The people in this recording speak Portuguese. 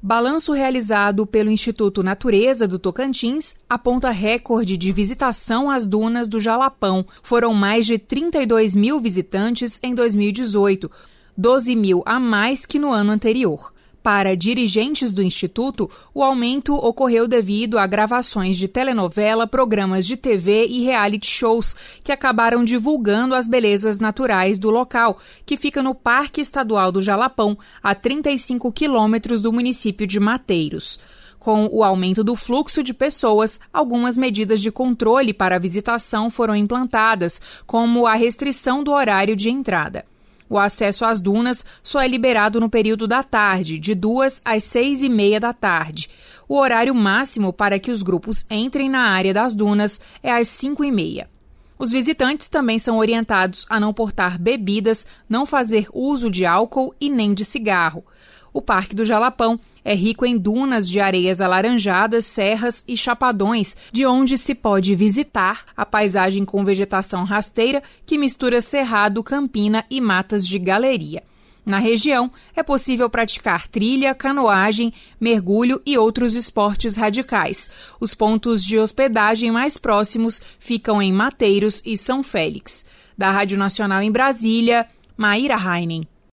Balanço realizado pelo Instituto Natureza do Tocantins aponta recorde de visitação às dunas do Jalapão. Foram mais de 32 mil visitantes em 2018, 12 mil a mais que no ano anterior. Para dirigentes do Instituto, o aumento ocorreu devido a gravações de telenovela, programas de TV e reality shows que acabaram divulgando as belezas naturais do local, que fica no Parque Estadual do Jalapão, a 35 quilômetros do município de Mateiros. Com o aumento do fluxo de pessoas, algumas medidas de controle para a visitação foram implantadas, como a restrição do horário de entrada. O acesso às dunas só é liberado no período da tarde, de 2 às 6h30 da tarde. O horário máximo para que os grupos entrem na área das dunas é às 5h30. Os visitantes também são orientados a não portar bebidas, não fazer uso de álcool e nem de cigarro. O Parque do Jalapão é rico em dunas de areias alaranjadas, serras e chapadões, de onde se pode visitar a paisagem com vegetação rasteira que mistura cerrado, campina e matas de galeria. Na região, é possível praticar trilha, canoagem, mergulho e outros esportes radicais. Os pontos de hospedagem mais próximos ficam em Mateiros e São Félix. Da Rádio Nacional em Brasília, Maíra Heinen.